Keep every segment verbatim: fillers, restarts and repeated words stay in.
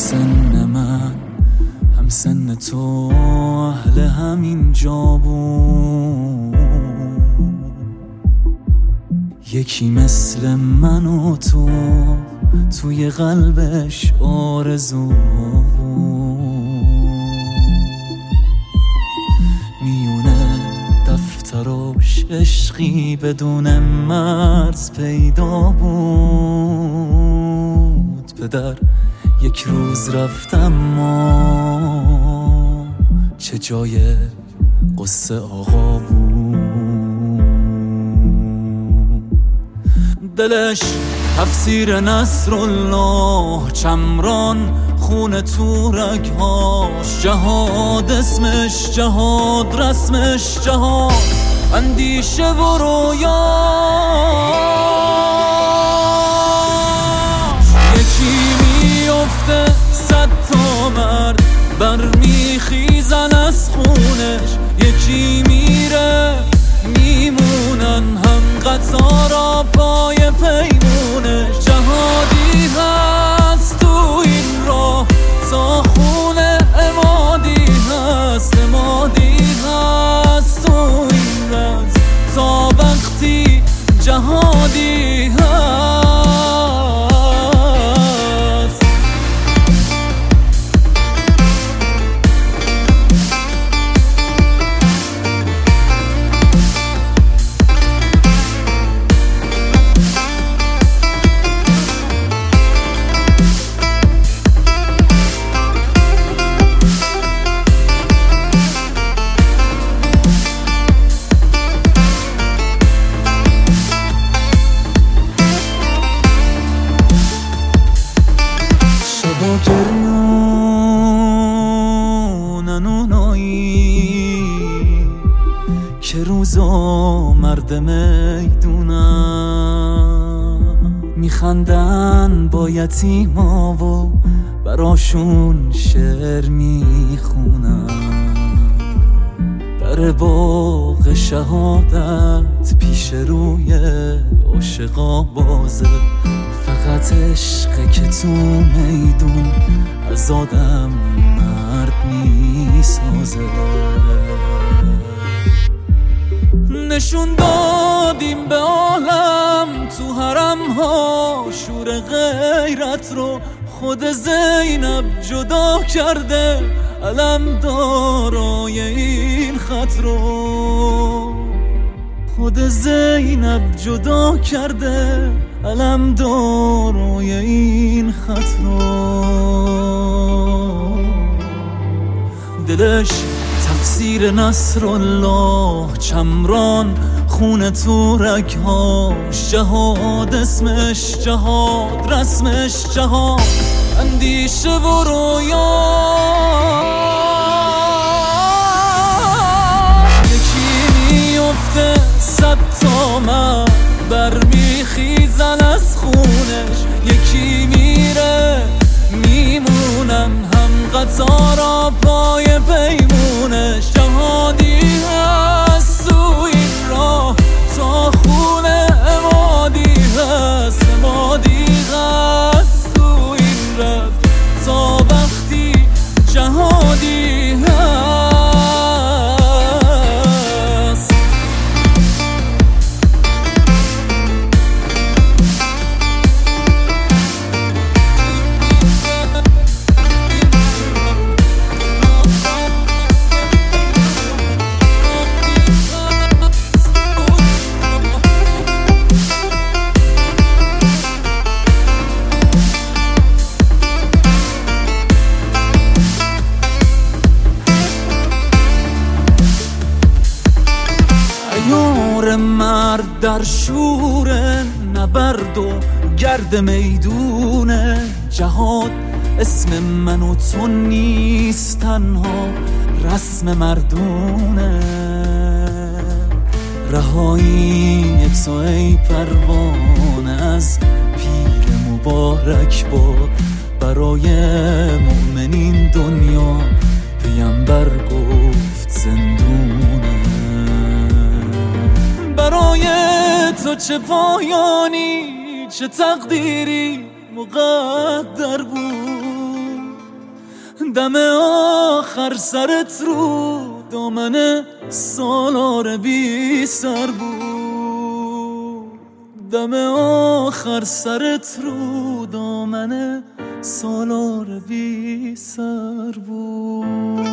سن من هم سن تو اهل همین جا بود، یکی مثل من و تو توی قلبش آرزو بود. میونه دفتراش عشقی بدون مرز پیدا بود. پدر یک روز رفتم ما چه جای قصه آقا بود. دلش تفسیر نصرالله چمران، خون تو رگهاش جهاد اسمش، جهاد رسمش جهاد، اندیشه و رویاش. یکی میفته صد تا مرد برمیخیزن از خونش، یکی میره میمونن هم قطارا پای پیمونش. جهادی هست تو این راه تا خونه امادی هست، امادی هست تو این رز تا وقتی جهادی هست. گریونن اونایی که روزا مرد میدونن، میخندن با یتیما و براشون شعر میخونن. در باغ شهادت پیش روی عاشقا بازه، فقط عشقه که تو میدون از آدم مرد میسازه. نشون دادیم به عالم تو حرم ها شور غیرت رو، خود زینب جدا کرده علم دارای این خط رو. خود زینب جدا کرده علم دارای این خط رو. دلش تفسیر نصرالله چمران، خون تو رگهاش جهاد اسمش، جهاد رسمش جهاد، اندیشه و رویاش. یکی میفته صد تا مرد برمیخیزن از خونش، یکی میره میمونن هم قطارا پای پیمونش. جهادی هست تو این راه تا خونه امادی هست، امادی هست تو این راه تا وقتی جهادی هست. یار مرد در شور نبرد و گرد میدونه، جهاد اسم من و تو نیست تنها رسم مردونه. رهایی تو ای پروانه از پیر مبارک باد، برای مؤمنین دنیا پیامبر گفت زندونه. برای تو چه پایانی چه تقدیری مقدر بود، دم آخر سرت رو دامن سالار بی سر بود، دم آخر سرت رو دامن سالار بی سر بود.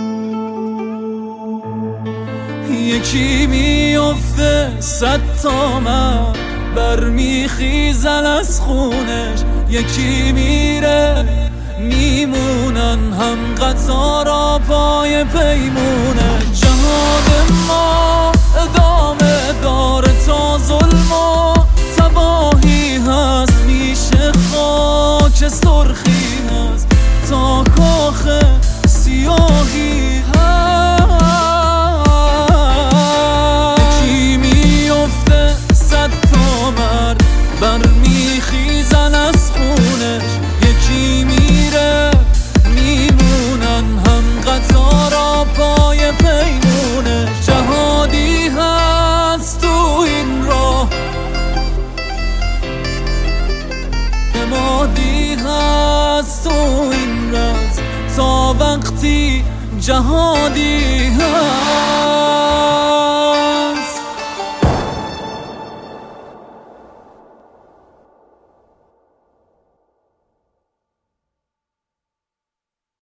یکی میافته صد تا مرد برمیخیزن از خونش، یکی میره میمونن هم قطارا پای پیمونه. جهاد ما ادامه داره تا ظلم و تباهی هست، میشه خاک سرخی هست تا کاخ سیاهی هست. یکی میفته صد تا مرد برمیخیزن از خونش، یکی میره میمونن هم قطارا پای پیمونه. جهادی هست تو این راه، نمادی هست تو این راز، تا وقتی جهادی هست.